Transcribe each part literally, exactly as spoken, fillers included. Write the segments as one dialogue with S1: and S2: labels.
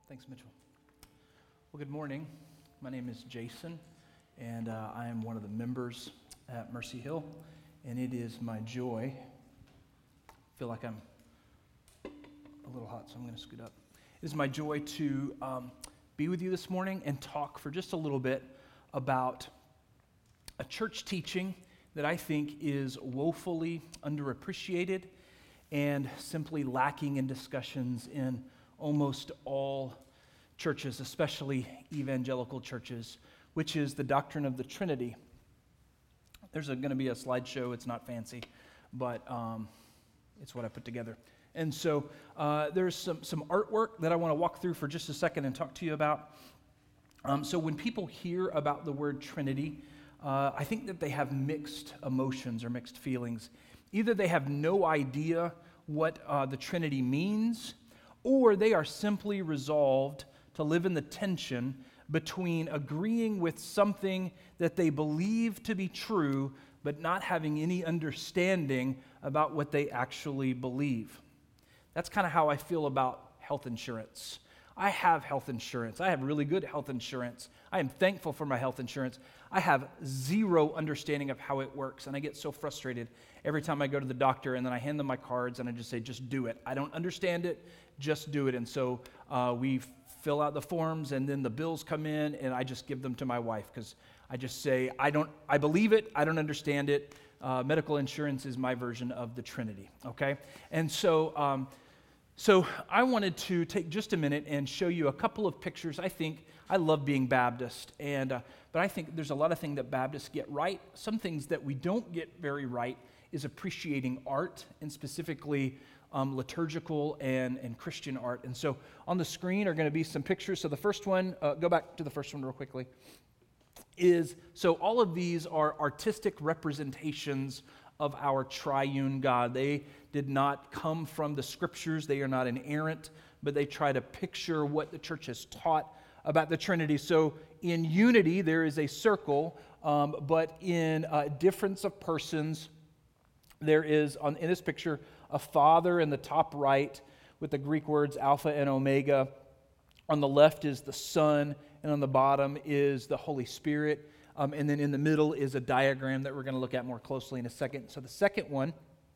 S1: Thanks, Mitchell. Well, good morning. My name is Jason, and uh, I am one of the members at Mercy Hill, and it is my joy. I feel like I'm a little hot, so I'm going to scoot up. It is my joy to um, be with you this morning and talk for just a little bit about a church teaching that I think is woefully underappreciated and simply lacking in discussions in almost all churches, especially evangelical churches, which is the doctrine of the Trinity. There's going to be a slideshow. It's not fancy, but um, it's what I put together. And so uh, there's some, some artwork that I want to walk through for just a second and talk to you about. Um, so when people hear about the word Trinity, uh, I think that they have mixed emotions or mixed feelings. Either they have no idea what uh, the Trinity means, or they are simply resolved to live in the tension between agreeing with something that they believe to be true, but not having any understanding about what they actually believe. That's kind of how I feel about health insurance. I have health insurance. I have really good health insurance. I am thankful for my health insurance. I have zero understanding of how it works, and I get so frustrated every time I go to the doctor, and then I hand them my cards, and I just say, just do it. I don't understand it, just do it. And so uh, we fill out the forms, and then the bills come in, and I just give them to my wife, because I just say, I don't, I believe it, I don't understand it. Uh, medical insurance is my version of the Trinity, okay? And so, um, so I wanted to take just a minute and show you a couple of pictures. I think, I love being Baptist, and uh, but I think there's a lot of things that Baptists get right. Some things that we don't get very right is appreciating art, and specifically um, liturgical and, and Christian art. And so on the screen are going to be some pictures. So the first one, uh, go back to the first one real quickly, is, so all of these are artistic representations of our triune God. They did not come from the scriptures. They are not inerrant, but they try to picture what the church has taught about the Trinity. So in unity, there is a circle, um, but in uh, difference of persons, there is, on, in this picture, a Father in the top right with the Greek words Alpha and Omega. On the left is the Son, and on the bottom is the Holy Spirit. Um, and then in the middle is a diagram that we're going to look at more closely in a second. So the second one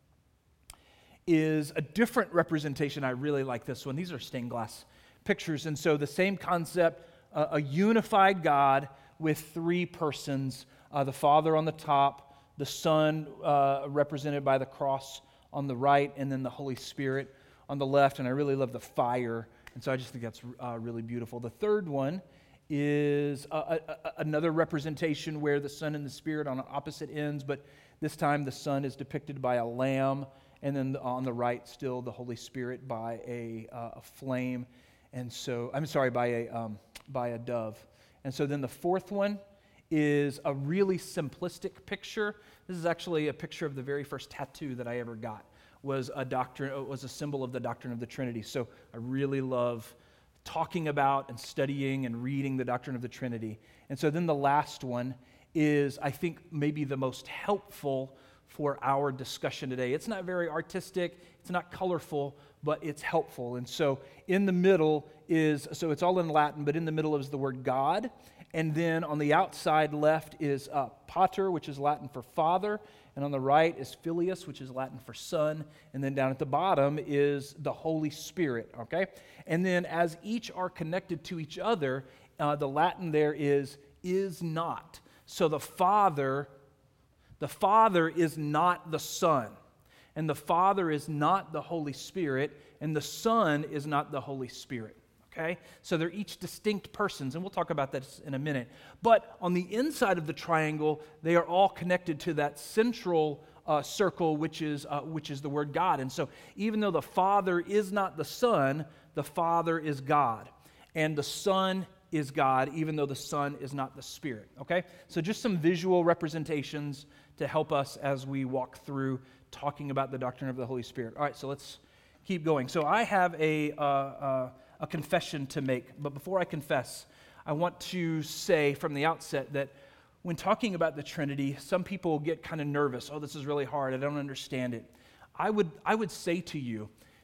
S1: is a different representation. I really like this one. These are stained glass pictures. And so the same concept, uh, a unified God with three persons, uh, the Father on the top, the Son uh, represented by the cross on the right, and then the Holy Spirit on the left. And I really love the fire, and so I just think that's uh, really beautiful. The third one is a, a, a, another representation where the Son and the Spirit on opposite ends, but this time the Son is depicted by a lamb, and then on the right still the Holy Spirit by a, uh, a flame, and so, I'm sorry, by a, um, by a dove. And so then the fourth one is a really simplistic picture. This is actually a picture of the very first tattoo that I ever got. Was a doctrine, was a symbol of the doctrine of the Trinity. So I really love talking about and studying and reading the doctrine of the Trinity. And so then the last one is, I think, maybe the most helpful for our discussion today. It's not very artistic, it's not colorful, but it's helpful. And so in the middle is, so it's all in Latin, but in the middle is the word God. And then on the outside left is uh, pater, which is Latin for father. And on the right is filius, which is Latin for son. And then down at the bottom is the Holy Spirit, okay? And then as each are connected to each other, uh, the Latin there is, is not. So the Father, the Father is not the Son. And the Father is not the Holy Spirit. And the Son is not the Holy Spirit. Okay, so they're each distinct persons, and we'll talk about that in a minute. But on the inside of the triangle, they are all connected to that central uh, circle, which is uh, which is the word God. And so, even though the Father is not the Son, the Father is God, and the Son is God, even though the Son is not the Spirit. Okay, so just some visual representations to help us as we walk through talking about the doctrine of the Holy Spirit. All right, so let's keep going. So I have a. Uh, uh, a confession to make. But before I confess, I want to say from the outset that when talking about the Trinity, some people get kind of nervous. Oh, this is really hard. I don't understand it. I would I would say to you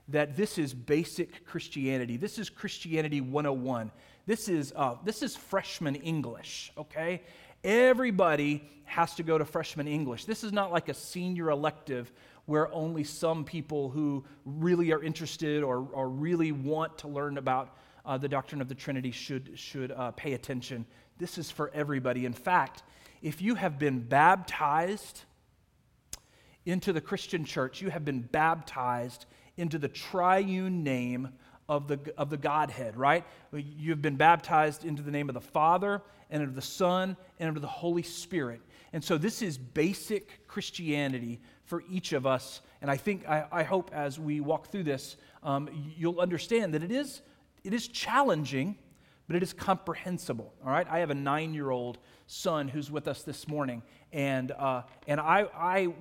S1: that this is basic Christianity. This is Christianity one oh one. This is uh, this is freshman English, okay? Everybody has to go to freshman English. This is not like a senior elective where only some people who really are interested or, or really want to learn about uh, the doctrine of the Trinity should, should uh, pay attention. This is for everybody. In fact, if you have been baptized into the Christian church, you have been baptized into the triune name of the, of the Godhead, right? You've been baptized into the name of the Father, and of the Son, and of the Holy Spirit. And so this is basic Christianity for each of us. And I think, I, I hope as we walk through this, um, you'll understand that it is, it is challenging, but it is comprehensible, all right? I have a nine-year-old son who's with us this morning, and uh, and I, I,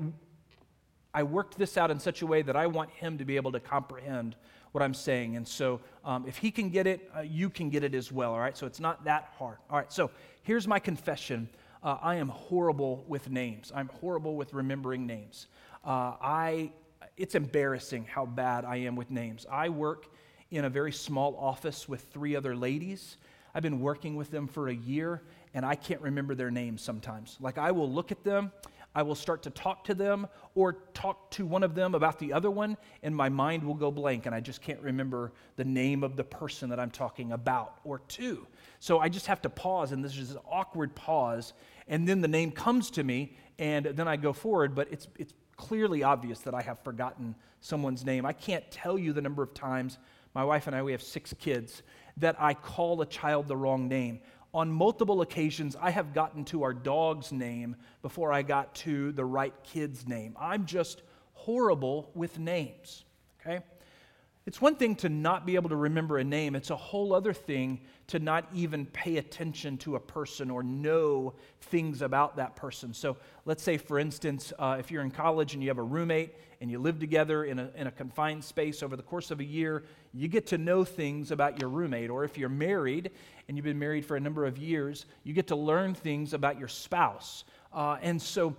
S1: I worked this out in such a way that I want him to be able to comprehend what I'm saying. And so um, if he can get it, uh, you can get it as well, all right? So it's not that hard. All right, so here's my confession. Uh, I am horrible with names. I'm horrible with remembering names. Uh, I, it's embarrassing how bad I am with names. I work in a very small office with three other ladies. I've been working with them for a year, and I can't remember their names sometimes. Like, I will look at them, I will start to talk to them or talk to one of them about the other one, and my mind will go blank, and I just can't remember the name of the person that I'm talking about or to. So I just have to pause, and this is an awkward pause, and then the name comes to me, and then I go forward, but it's it's clearly obvious that I have forgotten someone's name. I can't tell you the number of times, my wife and I, we have six kids, that I call a child the wrong name. On multiple occasions, I have gotten to our dog's name before I got to the right kid's name. I'm just horrible with names, okay? It's one thing to not be able to remember a name. It's a whole other thing to not even pay attention to a person or know things about that person. So let's say, for instance, uh, if you're in college and you have a roommate and you live together in a, in a confined space over the course of a year, you get to know things about your roommate. Or if you're married and you've been married for a number of years, you get to learn things about your spouse. Uh, and so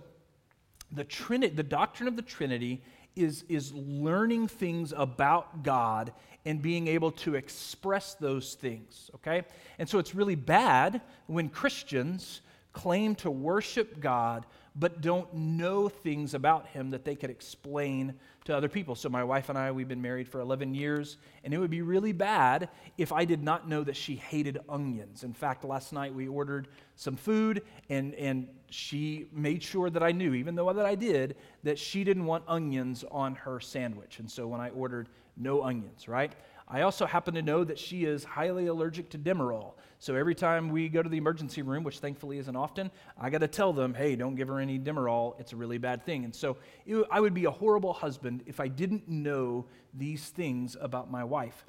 S1: the Trinity, the doctrine of the Trinity is, is learning things about God and being able to express those things, okay? And so it's really bad when Christians claim to worship God but don't know things about Him that they could explain to other people. So my wife and I, we've been married for eleven years, and it would be really bad if I did not know that she hated onions. In fact, last night we ordered some food, and, and she made sure that I knew, even though that I did, that she didn't want onions on her sandwich. And so when I ordered, no onions, right? I also happen to know that she is highly allergic to Demerol. So every time we go to the emergency room, which thankfully isn't often, I got to tell them, hey, don't give her any Demerol. It's a really bad thing. And so it, I would be a horrible husband if I didn't know these things about my wife.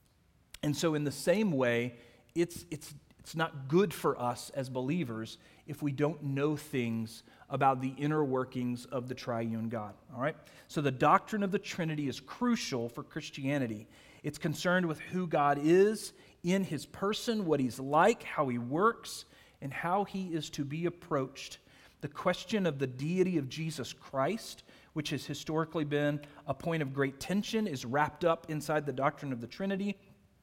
S1: And so in the same way, it's it's it's not good for us as believers if we don't know things about the inner workings of the triune God, all right? So the doctrine of the Trinity is crucial for Christianity. It's concerned with who God is in His person, what He's like, how He works, and how He is to be approached. The question of the deity of Jesus Christ, which has historically been a point of great tension, is wrapped up inside the doctrine of the Trinity.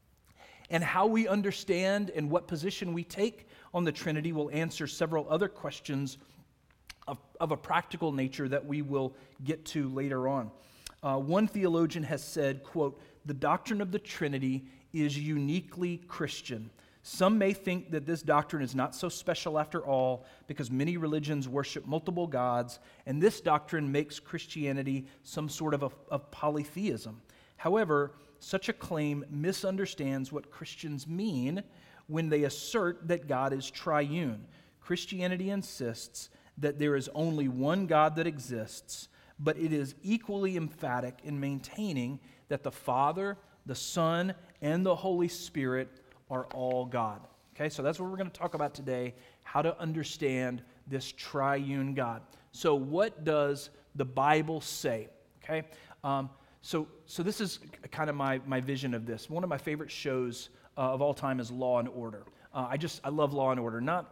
S1: And how we understand and what position we take on the Trinity will answer several other questions of, of a practical nature that we will get to later on. Uh, one theologian has said, quote, "The doctrine of the Trinity is uniquely Christian. Some may think that this doctrine is not so special after all because many religions worship multiple gods, and this doctrine makes Christianity some sort of, a, of polytheism. However, such a claim misunderstands what Christians mean when they assert that God is triune. Christianity insists that there is only one God that exists, but it is equally emphatic in maintaining that the Father, the Son, and the Holy Spirit are all God." Okay, so that's what we're going to talk about today, how to understand this triune God. So what does the Bible say? Okay, um, so so this is kind of my, my vision of this. One of my favorite shows uh, of all time is Law and Order. Uh, I just, I love Law and Order, not like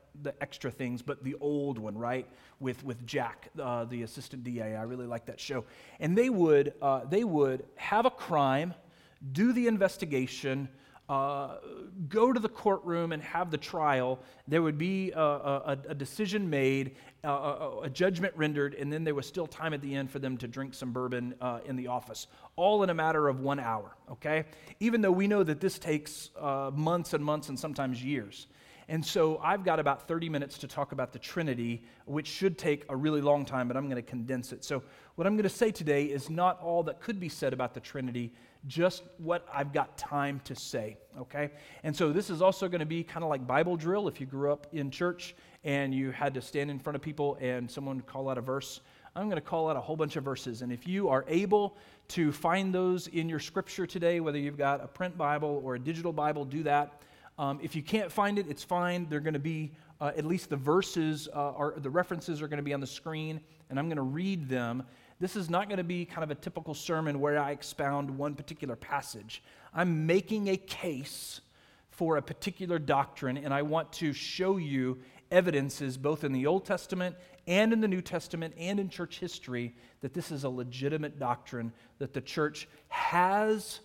S1: the extra things, but the old one, right, with with Jack, uh, the assistant D A. I really like that show. And they would uh, they would have a crime, do the investigation, uh, go to the courtroom and have the trial. There would be a, a, a decision made, uh, a, a judgment rendered, and then there was still time at the end for them to drink some bourbon uh, in the office, all in a matter of one hour, okay? Even though we know that this takes uh, months and months and sometimes years. And so I've got about thirty minutes to talk about the Trinity, which should take a really long time, but I'm going to condense it. So what I'm going to say today is not all that could be said about the Trinity, just what I've got time to say, okay? And so this is also going to be kind of like Bible drill. If you grew up in church and you had to stand in front of people and someone would call out a verse, I'm going to call out a whole bunch of verses. And if you are able to find those in your scripture today, whether you've got a print Bible or a digital Bible, do that. Um, if you can't find it, it's fine. They're going to be, uh, at least the verses, uh, or the references are going to be on the screen, and I'm going to read them. This is not going to be kind of a typical sermon where I expound one particular passage. I'm making a case for a particular doctrine, and I want to show you evidences both in the Old Testament and in the New Testament and in church history that this is a legitimate doctrine that the church has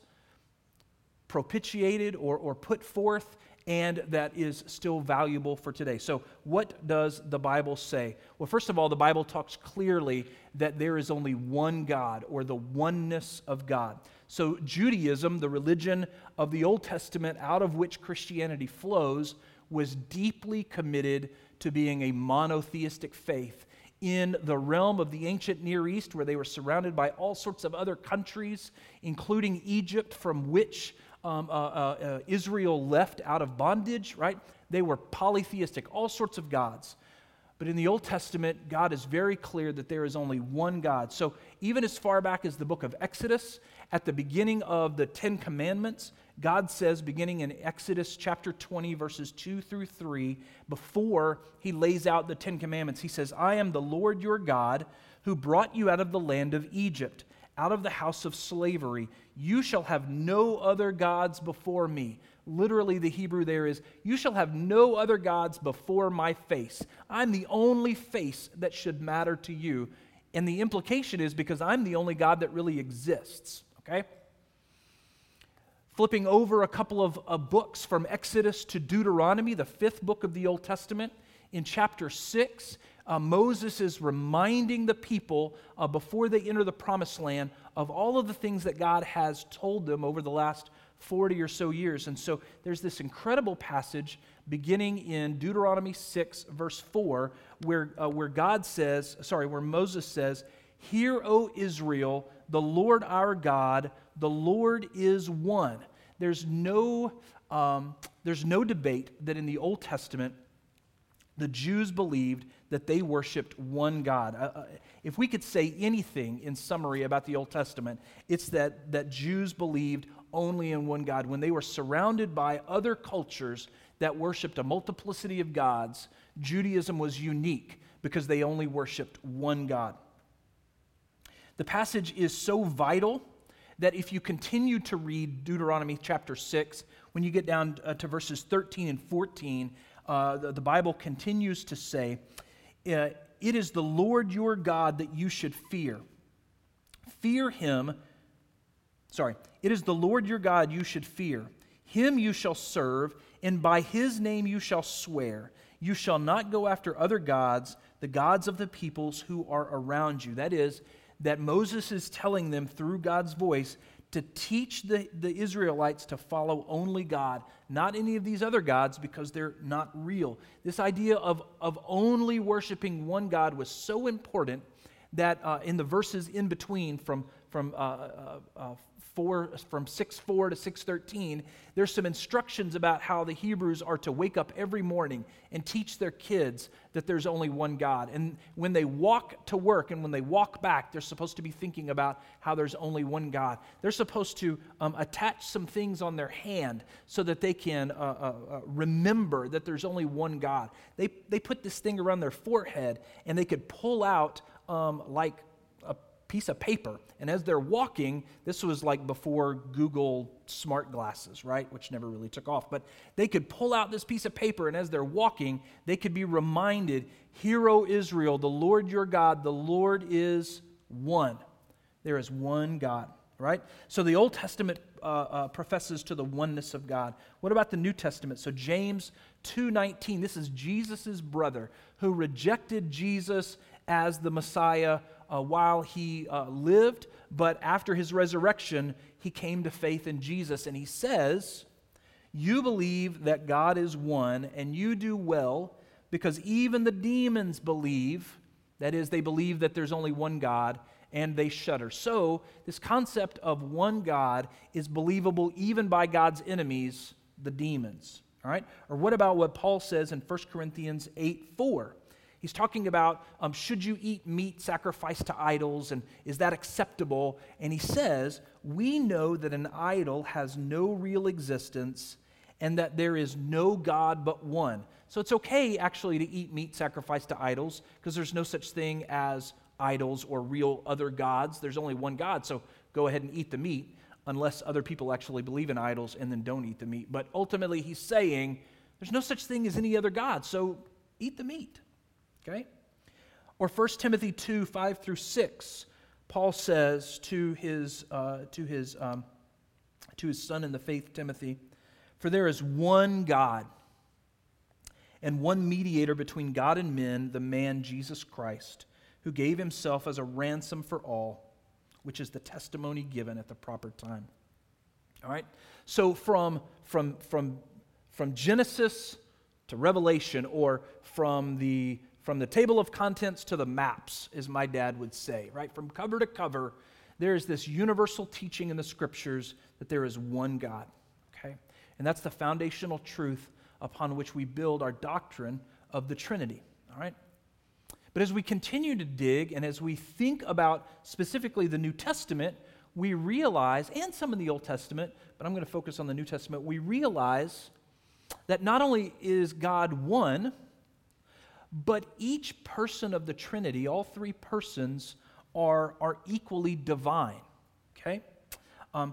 S1: propitiated or, or put forth, and that is still valuable for today. So what does the Bible say? Well, first of all, the Bible talks clearly that there is only one God, or the oneness of God. So Judaism, the religion of the Old Testament out of which Christianity flows, was deeply committed to being a monotheistic faith. In the realm of the ancient Near East, where they were surrounded by all sorts of other countries, including Egypt, from which Um, uh, uh, uh, Israel left out of bondage, right? They were polytheistic, all sorts of gods. But in the Old Testament, God is very clear that there is only one God. So even as far back as the book of Exodus, at the beginning of the Ten Commandments, God says, beginning in Exodus chapter twenty, verses two through three, before he lays out the Ten Commandments, he says, I am the Lord your God who brought you out of the land of Egypt, out of the house of slavery. You shall have no other gods before me. Literally, the Hebrew there is, you shall have no other gods before my face. I'm the only face that should matter to you. And the implication is because I'm the only God that really exists, okay? Flipping over a couple of uh, books from Exodus to Deuteronomy, the fifth book of the Old Testament, in chapter six, Uh, Moses is reminding the people uh, before they enter the promised land of all of the things that God has told them over the last forty or so years. And so there's this incredible passage beginning in Deuteronomy six, verse four, where, uh, where God says, sorry, where Moses says, Hear, O Israel, the Lord our God, the Lord is one. There's no, um, there's no debate that in the Old Testament the Jews believed that they worshiped one God. Uh, if we could say anything in summary about the Old Testament, it's that, that Jews believed only in one God. When they were surrounded by other cultures that worshiped a multiplicity of gods, Judaism was unique because they only worshiped one God. The passage is so vital that if you continue to read Deuteronomy chapter six, when you get down uh, to verses thirteen and fourteen, Uh, the, the Bible continues to say, uh, it is the Lord your God that you should fear. Fear him, sorry, it is the Lord your God you should fear. Him you shall serve, and by his name you shall swear. You shall not go after other gods, the gods of the peoples who are around you. That is, that Moses is telling them through God's voice to teach the, the Israelites to follow only God, not any of these other gods, because they're not real. This idea of, of only worshiping one God was so important that uh, in the verses in between from, from uh, uh, uh, four, from six four to six thirteen, there's some instructions about how the Hebrews are to wake up every morning and teach their kids that there's only one God. And when they walk to work and when they walk back, they're supposed to be thinking about how there's only one God. They're supposed to um, attach some things on their hand so that they can uh, uh, uh, remember that there's only one God. They, they put this thing around their forehead and they could pull out um, like piece of paper. And as they're walking, this was like before Google smart glasses, right? Which never really took off. But they could pull out this piece of paper, and as they're walking, they could be reminded, "Hear, O Israel, the Lord your God, the Lord is one." There is one God, right? So the Old Testament uh, uh, professes to the oneness of God. What about the New Testament? So James two nineteen, this is Jesus' brother who rejected Jesus as the Messiah uh, while he uh, lived, but after his resurrection, he came to faith in Jesus. And he says, "You believe that God is one, and you do well, because even the demons believe," that is, they believe that there's only one God, "and they shudder." So this concept of one God is believable even by God's enemies, the demons. All right? Or what about what Paul says in First Corinthians eight four? He's talking about, um, should you eat meat sacrificed to idols, and is that acceptable? And he says, "We know that an idol has no real existence, and that there is no God but one." So it's okay, actually, to eat meat sacrificed to idols, because there's no such thing as idols or real other gods. There's only one God, so go ahead and eat the meat, unless other people actually believe in idols and then don't eat the meat. But ultimately, he's saying there's no such thing as any other God, so eat the meat. Okay? Or First Timothy two, five through six, Paul says to his, uh, to his, um, to his son in the faith, Timothy, "For there is one God and one mediator between God and men, the man Jesus Christ, who gave himself as a ransom for all, which is the testimony given at the proper time." All right? So from, from, from, from Genesis to Revelation, or from the From the table of contents to the maps, as my dad would say, right? From cover to cover, there is this universal teaching in the Scriptures that there is one God, okay? And that's the foundational truth upon which we build our doctrine of the Trinity, all right? But as we continue to dig, and as we think about specifically the New Testament, we realize, and some in the Old Testament, but I'm going to focus on the New Testament, we realize that not only is God one, but each person of the Trinity, all three persons, are, are equally divine, okay? Um,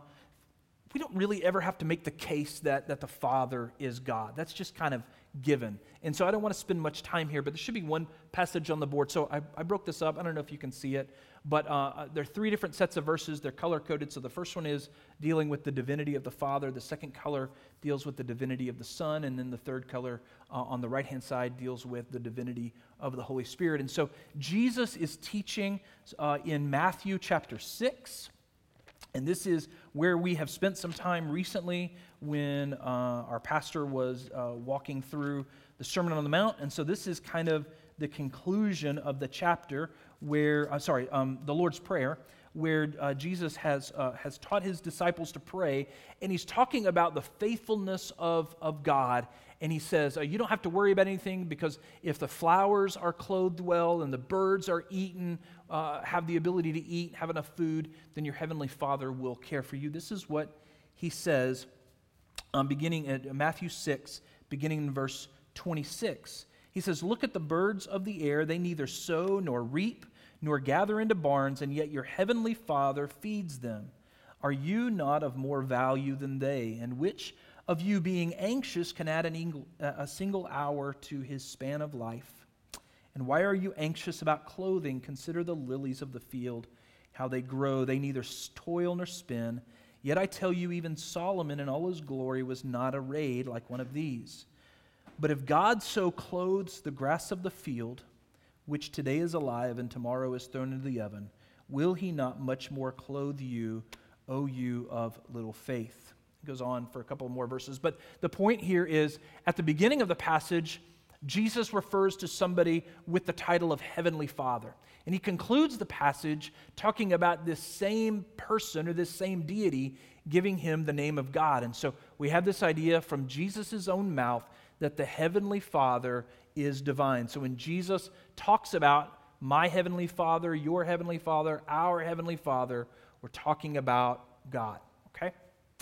S1: we don't really ever have to make the case that, that the Father is God. That's just kind of given. And so I don't want to spend much time here, but there should be one passage on the board. So I, I broke this up. I don't know if you can see it, but uh, there are three different sets of verses. They're color-coded. So the first one is dealing with the divinity of the Father. The second color deals with the divinity of the Son. And then the third color uh, on the right-hand side deals with the divinity of the Holy Spirit. And so Jesus is teaching uh, in Matthew chapter six. And this is where we have spent some time recently when uh, our pastor was uh, walking through the Sermon on the Mount. And so this is kind of the conclusion of the chapter where, uh, sorry, um, the Lord's Prayer, where uh, Jesus has uh, has taught his disciples to pray, and he's talking about the faithfulness of, of God. And he says, uh, you don't have to worry about anything, because if the flowers are clothed well and the birds are eaten, uh, have the ability to eat, have enough food, then your heavenly Father will care for you. This is what he says, um, beginning at Matthew six, beginning in verse twenty-six. He says, "Look at the birds of the air. They neither sow nor reap nor gather into barns, and yet your heavenly Father feeds them. Are you not of more value than they? And which of you, being anxious, can add an ing- a single hour to his span of life? And why are you anxious about clothing? Consider the lilies of the field, how they grow. They neither toil nor spin. Yet I tell you, even Solomon in all his glory was not arrayed like one of these. But if God so clothes the grass of the field, which today is alive and tomorrow is thrown into the oven, will he not much more clothe you, O you of little faith?" It goes on for a couple more verses. But the point here is, at the beginning of the passage, Jesus refers to somebody with the title of Heavenly Father. And he concludes the passage talking about this same person or this same deity giving him the name of God. And so we have this idea from Jesus' own mouth that the Heavenly Father is divine. So when Jesus talks about my Heavenly Father, your Heavenly Father, our Heavenly Father, we're talking about God, okay?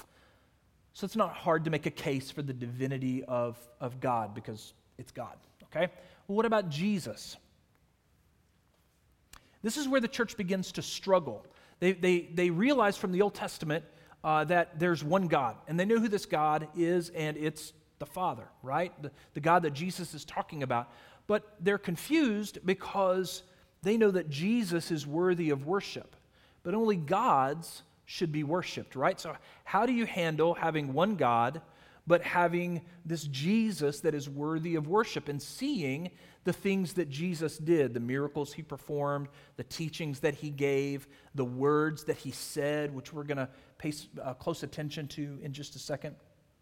S1: So it's not hard to make a case for the divinity of, of God, because it's God, okay? Well, what about Jesus? This is where the church begins to struggle. They, they, they realize from the Old Testament uh, that there's one God, and they know who this God is, and it's the Father, right? The, the God that Jesus is talking about. But they're confused because they know that Jesus is worthy of worship, but only God's should be worshiped, right? So how do you handle having one God, but having this Jesus that is worthy of worship and seeing the things that Jesus did, the miracles he performed, the teachings that he gave, the words that he said, which we're going to pay uh, close attention to in just a second?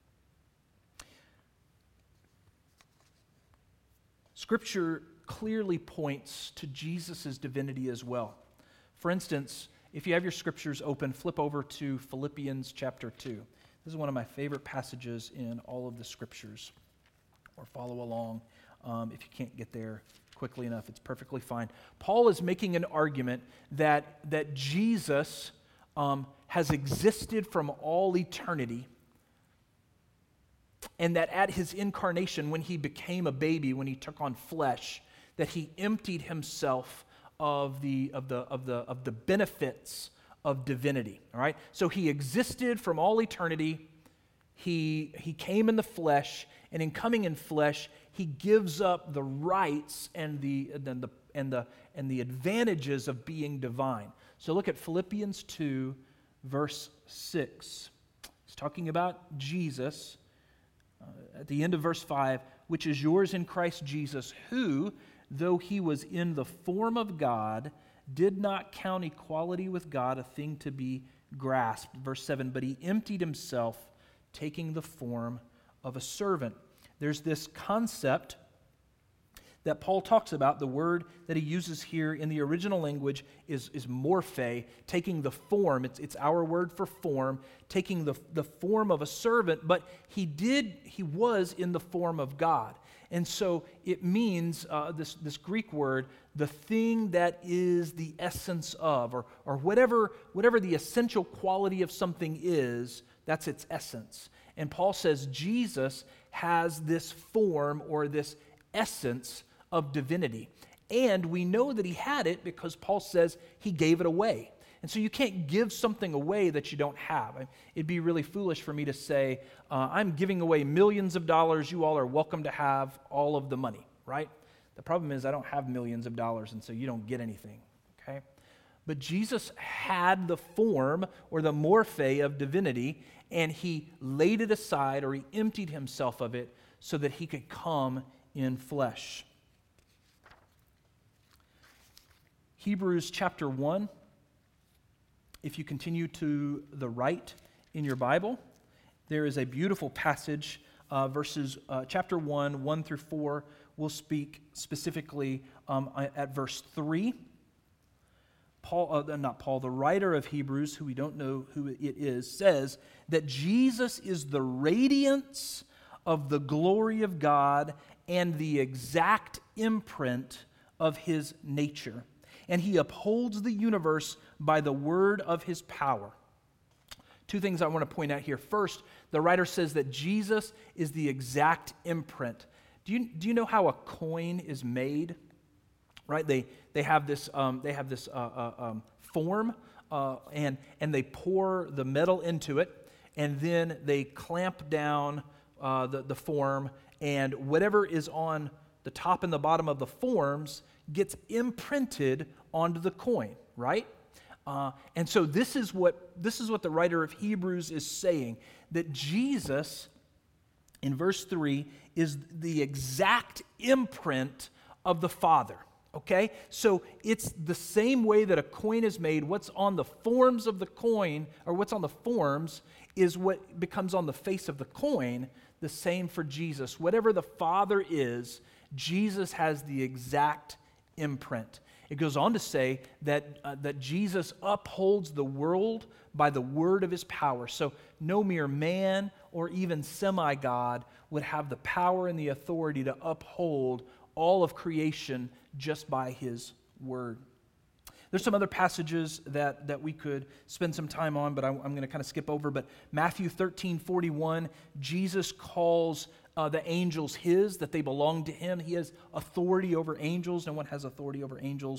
S1: Scripture clearly points to Jesus' divinity as well. For instance, if you have your scriptures open, flip over to Philippians chapter two. This is one of my favorite passages in all of the scriptures. Or follow along. Um, if you can't get there quickly enough, it's perfectly fine. Paul is making an argument that, that Jesus um, has existed from all eternity, and that at his incarnation, when he became a baby, when he took on flesh, that he emptied himself of the of the of the of the benefits of divinity. All right, so he existed from all eternity. He he came in the flesh, and in coming in flesh, he gives up the rights and the and the and the and the advantages of being divine. So look at Philippians two, verse six. He's talking about Jesus. Uh, at the end of verse five, which is yours in Christ Jesus, who, though he was in the form of God, did not count equality with God a thing to be grasped. Verse seven, but he emptied himself, taking the form of a servant. There's this concept that Paul talks about. The word that he uses here in the original language is, is morphe, taking the form. It's, it's our word for form, taking the, the form of a servant, but he did, he was in the form of God. And so it means, uh, this, this Greek word, the thing that is the essence of, or, or whatever, whatever the essential quality of something is, that's its essence. And Paul says Jesus has this form or this essence of divinity. And we know that he had it because Paul says he gave it away. And so you can't give something away that you don't have. It'd be really foolish for me to say, uh, I'm giving away millions of dollars. You all are welcome to have all of the money, right? The problem is I don't have millions of dollars, and so you don't get anything, okay? But Jesus had the form or the morphe of divinity, and he laid it aside, or he emptied himself of it so that he could come in flesh. Hebrews chapter one, if you continue to the right in your Bible, there is a beautiful passage, uh, verses uh, chapter one, one through four. We'll speak specifically um, at verse three. Paul, uh, not Paul, the writer of Hebrews, who we don't know who it is, says that Jesus is the radiance of the glory of God and the exact imprint of his nature. And he upholds the universe by the word of his power. Two things I want to point out here. First, the writer says that Jesus is the exact imprint. Do you, do you know how a coin is made? Right? They they have this um, they have this uh, uh, um, form, uh, and and they pour the metal into it, and then they clamp down uh, the the form, and whatever is on the top and the bottom of the forms gets imprinted onto the coin. Right? Uh, and so this is what this is what the writer of Hebrews is saying, that Jesus, in verse three, is the exact imprint of the Father. Okay? So it's the same way that a coin is made. What's on the forms of the coin, or what's on the forms, is what becomes on the face of the coin. The same for Jesus. Whatever the Father is, Jesus has the exact imprint. It goes on to say that, uh, that Jesus upholds the world by the word of his power. So no mere man or even semi-God would have the power and the authority to uphold all of creation just by his word. There's some other passages that, that we could spend some time on, but I, I'm going to kind of skip over. But Matthew thirteen forty-one, Jesus calls uh, the angels his, that they belong to him. He has authority over angels. No one has authority over angels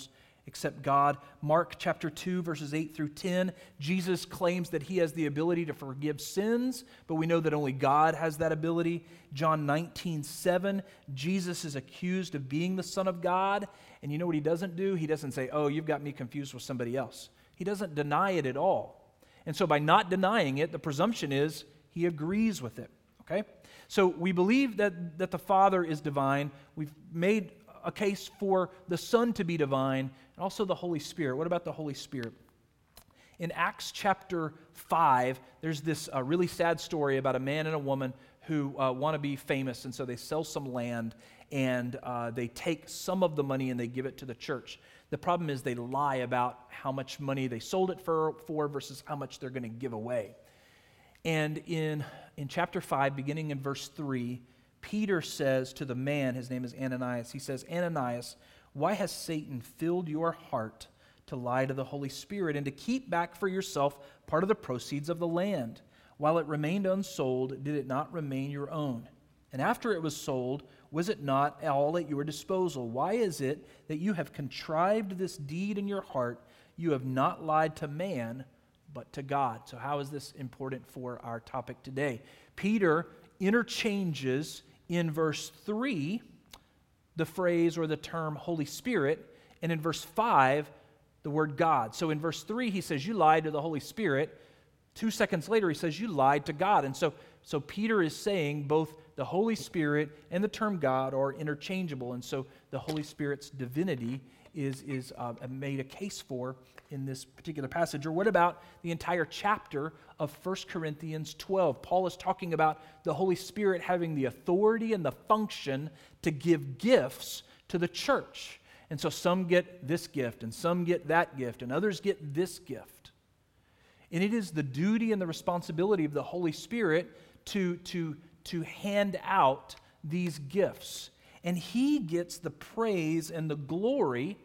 S1: except God. Mark chapter two, verses eight through ten, Jesus claims that he has the ability to forgive sins, but we know that only God has that ability. John nineteen seven, Jesus is accused of being the Son of God, and you know what he doesn't do? He doesn't say, oh, you've got me confused with somebody else. He doesn't deny it at all. And so by not denying it, the presumption is he agrees with it, okay? So we believe that, that the Father is divine. We've made a case for the Son to be divine, and also the Holy Spirit. What about the Holy Spirit? In Acts chapter five, there's this uh, really sad story about a man and a woman who uh, want to be famous, and so they sell some land, and uh, they take some of the money and they give it to the church. The problem is they lie about how much money they sold it for, for versus how much they're going to give away. And in, in chapter five, beginning in verse three, Peter says to the man, his name is Ananias, he says, Ananias, why has Satan filled your heart to lie to the Holy Spirit and to keep back for yourself part of the proceeds of the land? While it remained unsold, did it not remain your own? And after it was sold, was it not all at your disposal? Why is it that you have contrived this deed in your heart? You have not lied to man, but to God. So how is this important for our topic today? Peter interchanges in verse three the phrase or the term Holy Spirit, and in verse five, the word God. So in verse three, he says, you lied to the Holy Spirit. Two seconds later, he says, you lied to God. And so, so Peter is saying both the Holy Spirit and the term God are interchangeable. And so the Holy Spirit's divinity is, is uh, made a case for in this particular passage. Or what about the entire chapter of First Corinthians twelve? Paul is talking about the Holy Spirit having the authority and the function to give gifts to the church. And so some get this gift, and some get that gift, and others get this gift. And it is the duty and the responsibility of the Holy Spirit to, to, to hand out these gifts. And he gets the praise and the glory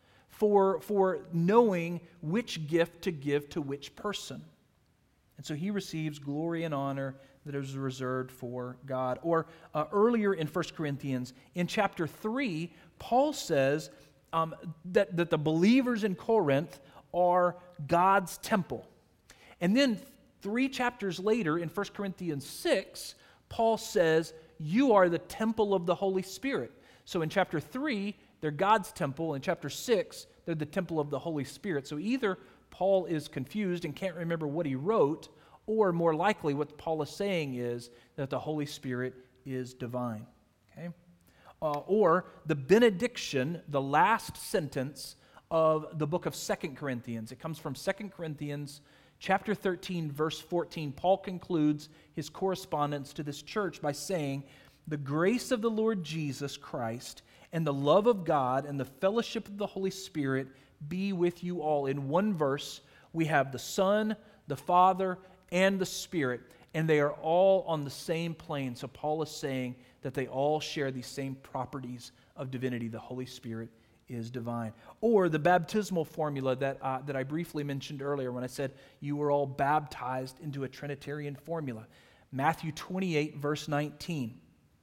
S1: for, for knowing which gift to give to which person. And so he receives glory and honor that is reserved for God. Or uh, earlier in First Corinthians, in chapter three, Paul says um, that, that the believers in Corinth are God's temple. And then three chapters later, in First Corinthians six, Paul says, you are the temple of the Holy Spirit. So in chapter three, they're God's temple. In chapter six, they're the temple of the Holy Spirit. So either Paul is confused and can't remember what he wrote, or more likely what Paul is saying is that the Holy Spirit is divine. Okay? Uh, or the benediction, the last sentence of the book of Second Corinthians. It comes from Second Corinthians chapter thirteen, verse fourteen. Paul concludes his correspondence to this church by saying, the grace of the Lord Jesus Christ and the love of God and the fellowship of the Holy Spirit be with you all. In one verse, we have the Son, the Father, and the Spirit, and they are all on the same plane. So Paul is saying that they all share these same properties of divinity. The Holy Spirit is divine. Or the baptismal formula that, uh, that I briefly mentioned earlier when I said you were all baptized into a Trinitarian formula. Matthew twenty-eight, verse nineteen.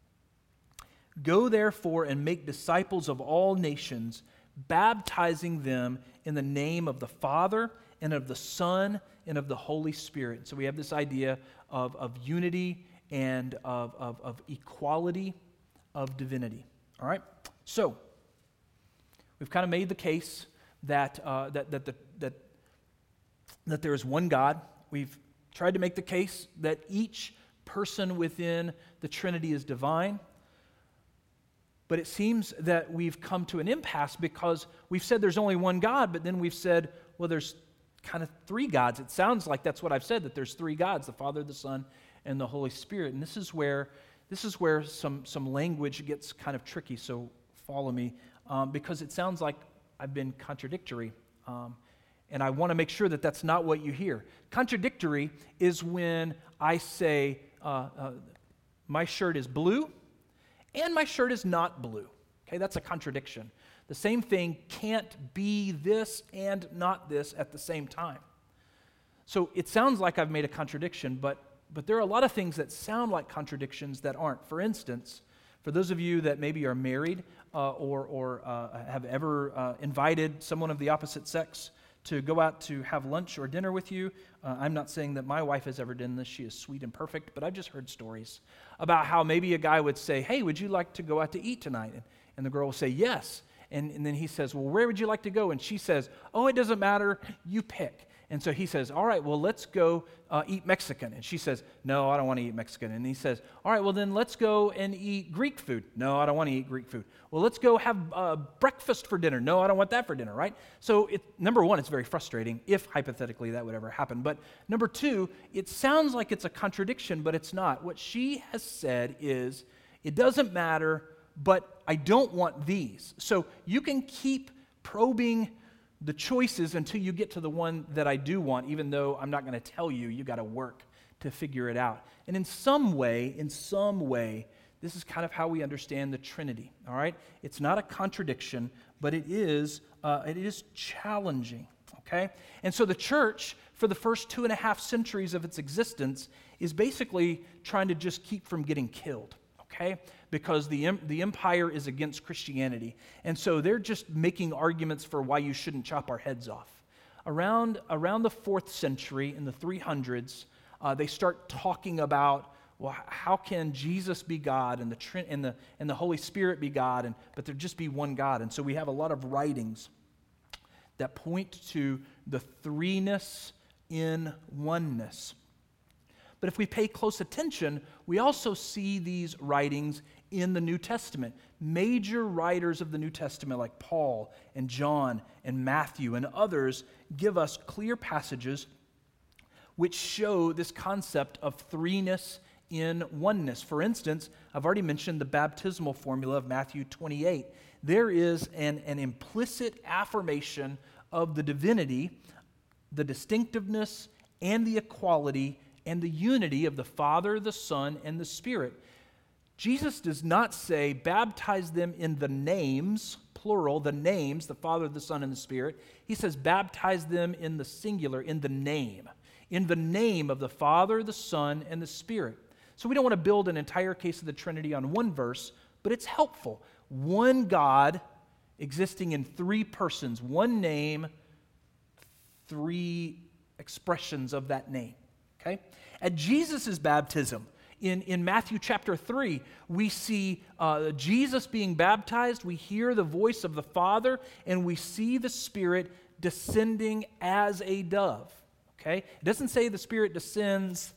S1: Go therefore and make disciples of all nations, baptizing them in the name of the Father and of the Son and of the Holy Spirit. So we have this idea of, of unity and of, of, of equality of divinity. All right? So, we've kind of made the case that, uh, that, that, the, that, that there is one God. We've tried to make the case that each person within the Trinity is divine. But it seems that we've come to an impasse because we've said there's only one God, but then we've said, well, there's kind of three gods. It sounds like that's what I've said, that there's three gods, the Father, the Son, and the Holy Spirit. And this is where this is where some, some language gets kind of tricky, so follow me, um, because it sounds like I've been contradictory. Um, and I want to make sure that that's not what you hear. Contradictory is when I say, uh, uh, my shirt is blue, and my shirt is not blue. Okay, that's a contradiction. The same thing can't be this and not this at the same time. So it sounds like I've made a contradiction, but, but there are a lot of things that sound like contradictions that aren't. For instance, for For those of you that maybe are married uh, or, or uh, have ever uh, invited someone of the opposite sex to go out to have lunch or dinner with you, uh, I'm not saying that my wife has ever done this. She is sweet and perfect, but I've just heard stories about how maybe a guy would say, hey, would you like to go out to eat tonight? And, and the girl will say, yes. And, and then he says, well, where would you like to go? And she says, oh, it doesn't matter. You pick. And so he says, all right, well, let's go uh, eat Mexican. And she says, no, I don't want to eat Mexican. And he says, all right, well, then let's go and eat Greek food. No, I don't want to eat Greek food. Well, let's go have uh, breakfast for dinner. No, I don't want that for dinner, right? So it, number one, it's very frustrating if hypothetically that would ever happen. But number two, it sounds like it's a contradiction, but it's not. What she has said is, it doesn't matter, but I don't want these. So you can keep probing the choices until you get to the one that I do want, even though I'm not going to tell you. You got to work to figure it out. And in some way, in some way, this is kind of how we understand the Trinity, all right? It's not a contradiction, but it is, uh, it is challenging, okay? And so the church, for the first two and a half centuries of its existence, is basically trying to just keep from getting killed, okay? Because the, the empire is against Christianity. And so they're just making arguments for why you shouldn't chop our heads off. Around, around the fourth century, in the three hundreds, uh, they start talking about, well, how can Jesus be God and the, and the, and the Holy Spirit be God, and, but there just be one God? And so we have a lot of writings that point to the threeness in oneness. But if we pay close attention, we also see these writings in the New Testament. Major writers of the New Testament like Paul and John and Matthew and others give us clear passages which show this concept of threeness in oneness. For instance, I've already mentioned the baptismal formula of Matthew twenty-eight. There is an, an implicit affirmation of the divinity, the distinctiveness, and the equality and the unity of the Father, the Son, and the Spirit. Jesus does not say, baptize them in the names, plural, the names, the Father, the Son, and the Spirit. He says, baptize them in the singular, in the name. In the name of the Father, the Son, and the Spirit. So we don't want to build an entire case of the Trinity on one verse, but it's helpful. One God existing in three persons, one name, three expressions of that name. Okay? At Jesus' baptism, in, in Matthew chapter three, we see uh, Jesus being baptized, we hear the voice of the Father, and we see the Spirit descending as a dove. Okay? It doesn't say the Spirit descends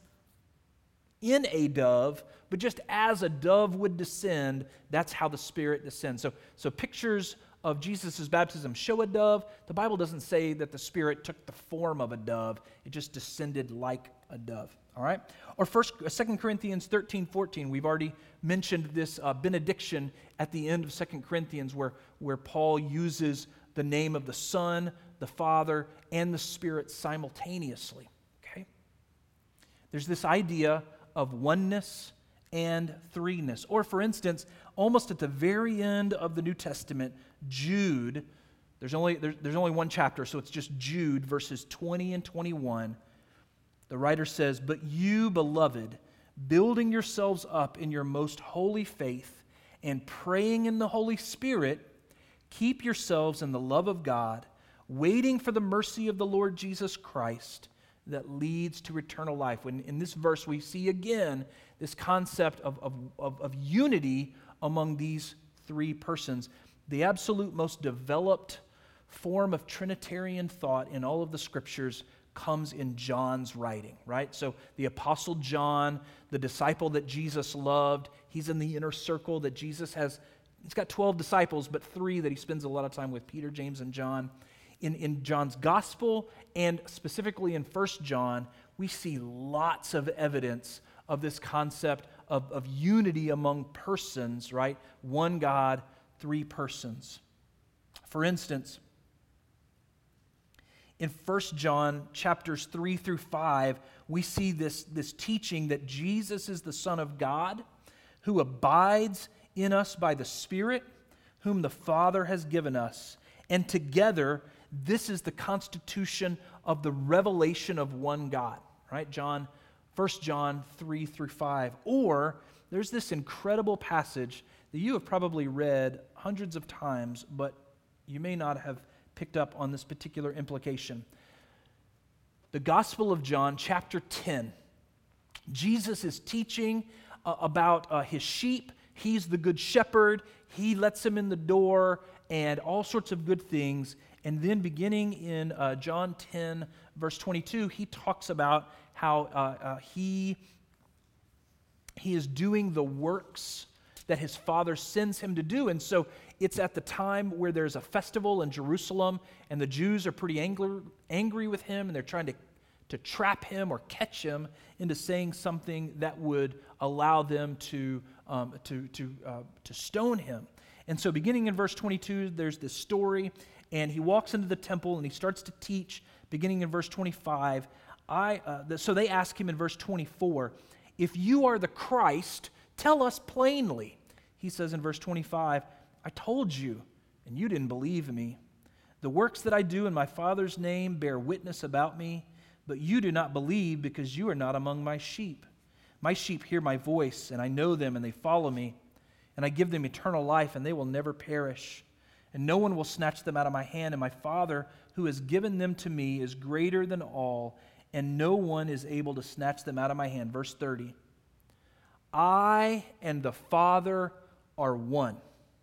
S1: in a dove, but just as a dove would descend, that's how the Spirit descends. So, so pictures of Jesus' baptism show a dove. The Bible doesn't say that the Spirit took the form of a dove. It just descended like a dove. All right? Or first, Second Corinthians thirteen, fourteen. We've already mentioned this uh, benediction at the end of Second Corinthians where, where Paul uses the name of the Son, the Father, and the Spirit simultaneously. Okay? There's this idea of oneness and threeness. Or for instance, almost at the very end of the New Testament, Jude, there's only, there's, there's only one chapter, so it's just Jude, verses twenty and twenty-one. The writer says, but you, beloved, building yourselves up in your most holy faith and praying in the Holy Spirit, keep yourselves in the love of God, waiting for the mercy of the Lord Jesus Christ that leads to eternal life. When in this verse we see again this concept of, of, of, of unity among these three persons. The absolute most developed form of Trinitarian thought in all of the Scriptures comes in John's writing, right? So the Apostle John, the disciple that Jesus loved, he's in the inner circle that Jesus has. He's got twelve disciples, but three that he spends a lot of time with, Peter, James, and John. In, in John's gospel, and specifically in First John, we see lots of evidence of this concept of, of unity among persons, right? One God, three persons. For instance, in First John chapters three through five, we see this, this teaching that Jesus is the Son of God who abides in us by the Spirit, whom the Father has given us. And together, this is the constitution of the revelation of one God. Right? John First John three through five. Or there's this incredible passage that you have probably read hundreds of times, but you may not have picked up on this particular implication. The Gospel of John, chapter ten. Jesus is teaching uh, about uh, his sheep. He's the good shepherd. He lets them in the door and all sorts of good things. And then beginning in uh, John ten, verse twenty-two, he talks about how uh, uh, he, he is doing the works that his Father sends him to do. And so it's at the time where there's a festival in Jerusalem, and the Jews are pretty angry, angry with him, and they're trying to, to trap him or catch him into saying something that would allow them to, um, to, to, uh, to stone him. And so beginning in verse twenty-two, there's this story, and he walks into the temple, and he starts to teach, beginning in verse twenty-five. I, uh, the, so they ask him in verse twenty-four, if you are the Christ, tell us plainly. He says in verse twenty-five, I told you, and you didn't believe me. The works that I do in my Father's name bear witness about me, but you do not believe because you are not among my sheep. My sheep hear my voice, and I know them, and they follow me. And I give them eternal life, and they will never perish. And no one will snatch them out of my hand. And my Father, who has given them to me, is greater than all, and no one is able to snatch them out of my hand. Verse thirty. I and the Father are one.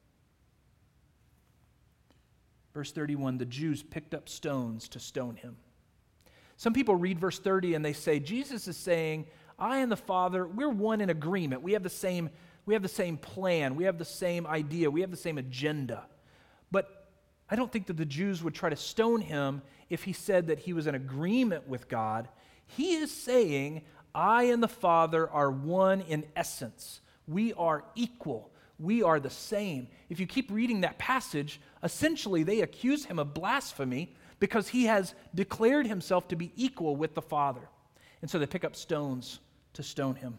S1: Verse thirty-one, the Jews picked up stones to stone him. Some people read verse thirty and they say, Jesus is saying, I and the Father, we're one in agreement. We have the same, we have the same plan. We have the same idea. We have the same agenda. But I don't think that the Jews would try to stone him if he said that he was in agreement with God. He is saying, I and the Father are one in essence. We are equal. We are the same. If you keep reading that passage, essentially they accuse him of blasphemy because he has declared himself to be equal with the Father. And so they pick up stones to stone him.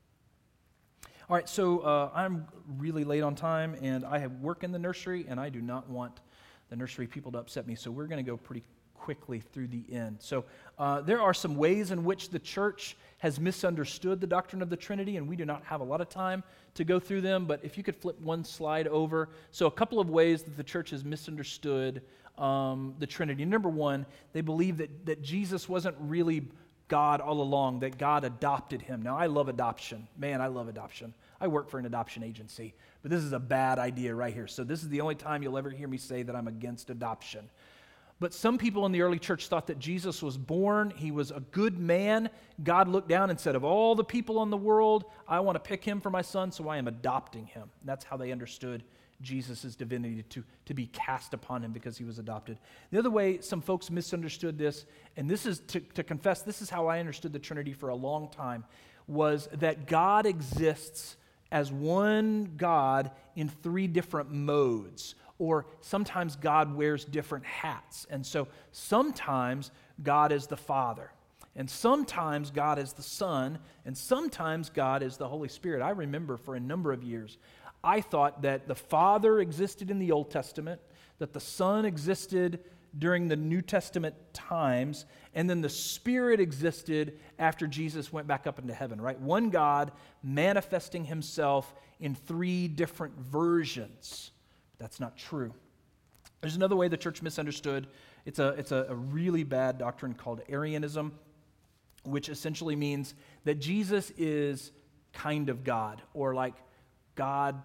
S1: All right, so uh, I'm really late on time, and I have work in the nursery, and I do not want the nursery people to upset me, so we're going to go pretty quickly through the end. So uh, there are some ways in which the church has misunderstood the doctrine of the Trinity, and we do not have a lot of time to go through them, but if you could flip one slide over. So a couple of ways that the church has misunderstood um, the Trinity. Number one, they believe that, that Jesus wasn't really God all along, that God adopted him. Now, I love adoption. Man, I love adoption. I work for an adoption agency, but this is a bad idea right here. So this is the only time you'll ever hear me say that I'm against adoption. But some people in the early church thought that Jesus was born, he was a good man. God looked down and said, of all the people in the world, I want to pick him for my son, so I am adopting him. And that's how they understood Jesus' divinity, to, to be cast upon him because he was adopted. The other way some folks misunderstood this, and this is to, to confess, this is how I understood the Trinity for a long time, was that God exists as one God in three different modes. Or sometimes God wears different hats. And so sometimes God is the Father, and sometimes God is the Son, and sometimes God is the Holy Spirit. I remember for a number of years, I thought that the Father existed in the Old Testament, that the Son existed during the New Testament times, and then the Spirit existed after Jesus went back up into heaven, right? One God manifesting himself in three different versions. That's not true. There's another way the church misunderstood. It's a, it's a, a really bad doctrine called Arianism, which essentially means that Jesus is kind of God, or like God,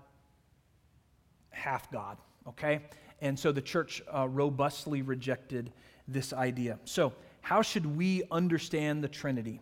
S1: half God, okay? And so the church uh, robustly rejected this idea. So how should we understand the Trinity?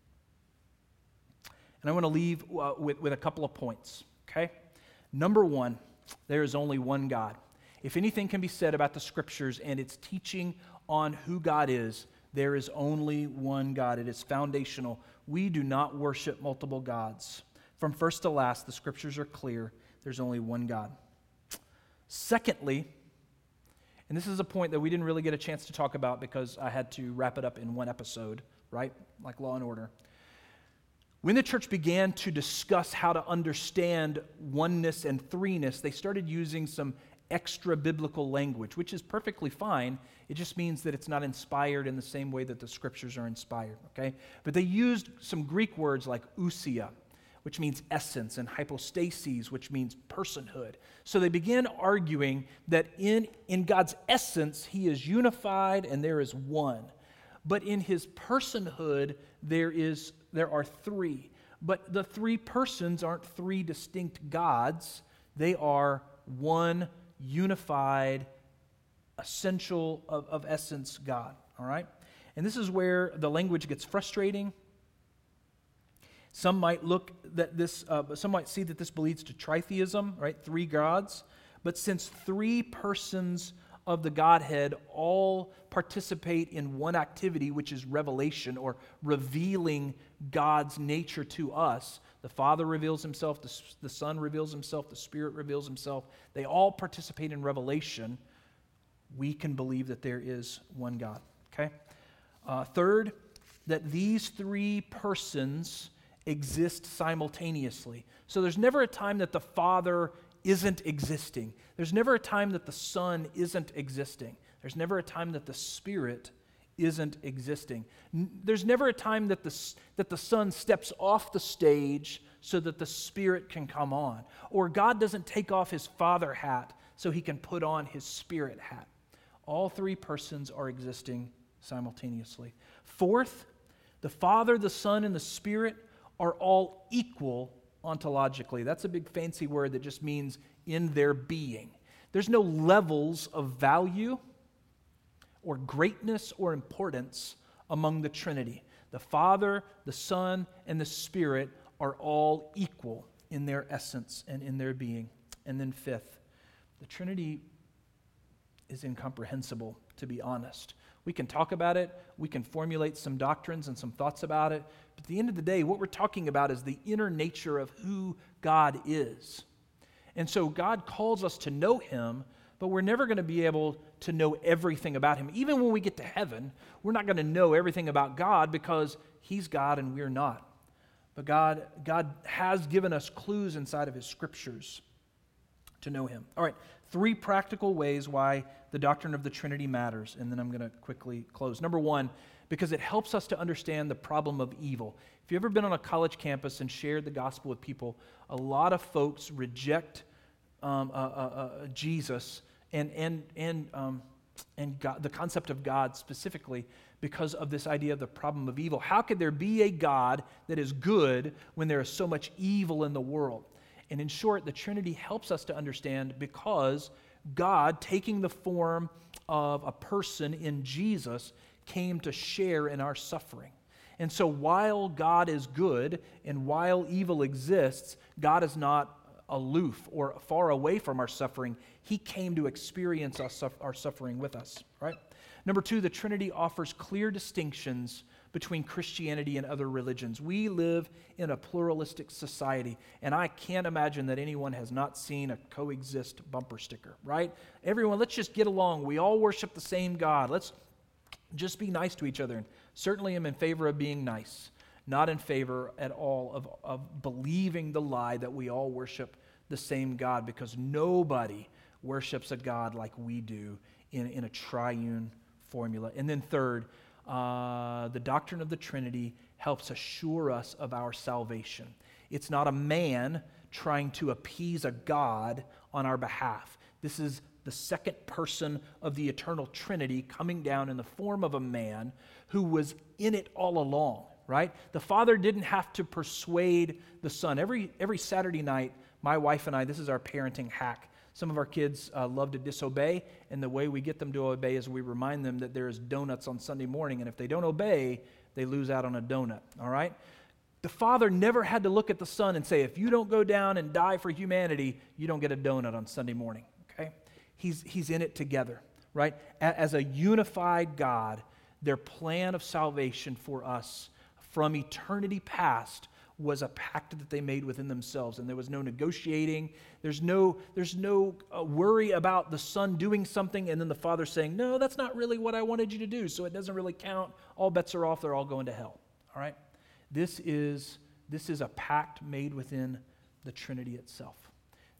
S1: And I want to leave uh, with, with a couple of points, okay? Number one, there is only one God. If anything can be said about the Scriptures and its teaching on who God is, there is only one God. It is foundational. We do not worship multiple gods. From first to last, the Scriptures are clear. There's only one God. Secondly, and this is a point that we didn't really get a chance to talk about because I had to wrap it up in one episode, right? Like Law and Order. When the church began to discuss how to understand oneness and threeness, they started using some extra biblical language, which is perfectly fine. It just means that it's not inspired in the same way that the scriptures are inspired, okay? But they used some Greek words like ousia, which means essence, and hypostases, which means personhood. So they began arguing that in, in God's essence, he is unified and there is one. But in his personhood, there is there are three. But the three persons aren't three distinct gods. They are one unified, essential of, of essence God, all right? And this is where the language gets frustrating. Some might look that this, uh, some might see that this leads to tritheism, right? Three gods. But since three persons of the Godhead all participate in one activity, which is revelation or revealing God's nature to us, the Father reveals himself, the, the Son reveals himself, the Spirit reveals himself. They all participate in revelation. We can believe that there is one God, okay? Uh, third, that these three persons exist simultaneously. So there's never a time that the Father isn't existing. There's never a time that the Son isn't existing. There's never a time that the Spirit isn't existing. N- there's never a time that the, that the Son steps off the stage so that the Spirit can come on. Or God doesn't take off his Father hat so he can put on his Spirit hat. All three persons are existing simultaneously. Fourth, the Father, the Son, and the Spirit are all equal ontologically. That's a big fancy word that just means in their being. There's no levels of value or greatness or importance among the Trinity. The Father, the Son, and the Spirit are all equal in their essence and in their being. And then fifth, the Trinity is incomprehensible, to be honest. We can talk about it, we can formulate some doctrines and some thoughts about it, but at the end of the day, what we're talking about is the inner nature of who God is. And so God calls us to know him, but we're never going to be able to know everything about him. Even when we get to heaven, we're not going to know everything about God because he's God and we're not. But God, God has given us clues inside of his scriptures to know him. All right, three practical ways why the doctrine of the Trinity matters, and then I'm going to quickly close. Number one, because it helps us to understand the problem of evil. If you've ever been on a college campus and shared the gospel with people, a lot of folks reject um, uh, uh, uh, Jesus and and and um, and God, the concept of God specifically, because of this idea of the problem of evil. How could there be a God that is good when there is so much evil in the world? And in short, the Trinity helps us to understand because God, taking the form of a person in Jesus, came to share in our suffering. And so while God is good and while evil exists, God is not aloof or far away from our suffering. He came to experience our suffering with us, right? Number two, the Trinity offers clear distinctions between Christianity and other religions. We live in a pluralistic society, and I can't imagine that anyone has not seen a coexist bumper sticker, right? Everyone, let's just get along. We all worship the same God. Let's just be nice to each other. And certainly I'm in favor of being nice, not in favor at all of, of believing the lie that we all worship the same God, because nobody worships a God like we do in, in a triune formula. And then third, Uh, the doctrine of the Trinity helps assure us of our salvation. It's not a man trying to appease a God on our behalf. This is the second person of the eternal Trinity coming down in the form of a man who was in it all along, right? The Father didn't have to persuade the Son. Every, every Saturday night, my wife and I, this is our parenting hack. Some of our kids uh, love to disobey, and the way we get them to obey is we remind them that there is donuts on Sunday morning, and if they don't obey, they lose out on a donut, all right? The Father never had to look at the Son and say, if you don't go down and die for humanity, you don't get a donut on Sunday morning, okay? He's, he's in it together, right? As a unified God, their plan of salvation for us from eternity past was a pact that they made within themselves, and there was no negotiating. There's no, there's no uh, worry about the Son doing something and then the Father saying, no, that's not really what I wanted you to do, so it doesn't really count. All bets are off. They're all going to hell, all right? This is, this is a pact made within the Trinity itself.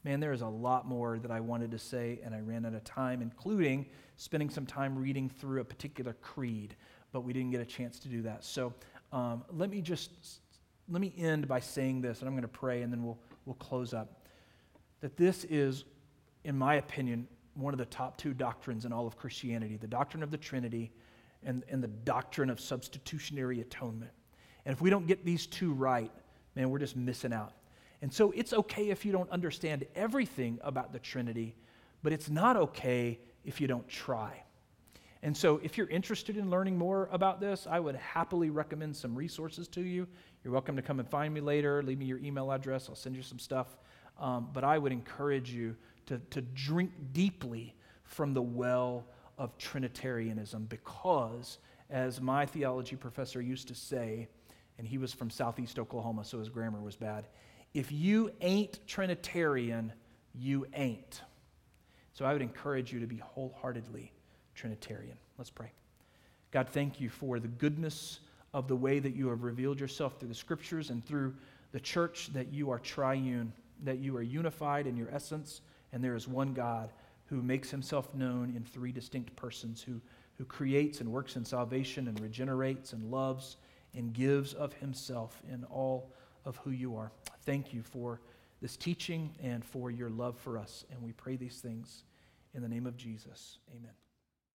S1: Man, there is a lot more that I wanted to say, and I ran out of time, including spending some time reading through a particular creed, but we didn't get a chance to do that. So um, let me just, let me end by saying this, and I'm going to pray, and then we'll, we'll close up. That this is, in my opinion, one of the top two doctrines in all of Christianity, the doctrine of the Trinity and, and the doctrine of substitutionary atonement. And if we don't get these two right, man, we're just missing out. And so it's okay if you don't understand everything about the Trinity, but it's not okay if you don't try. And so if you're interested in learning more about this, I would happily recommend some resources to you. You're welcome to come and find me later. Leave me your email address. I'll send you some stuff. Um, but I would encourage you to, to drink deeply from the well of Trinitarianism because, as my theology professor used to say, and he was from Southeast Oklahoma, so his grammar was bad, if you ain't Trinitarian, you ain't. So I would encourage you to be wholeheartedly Trinitarian. Let's pray. God, thank you for the goodness of the way that you have revealed yourself through the Scriptures and through the church, that you are triune, that you are unified in your essence, and there is one God who makes himself known in three distinct persons, who, who creates and works in salvation and regenerates and loves and gives of himself in all of who you are. Thank you for this teaching and for your love for us. And we pray these things in the name of Jesus. Amen.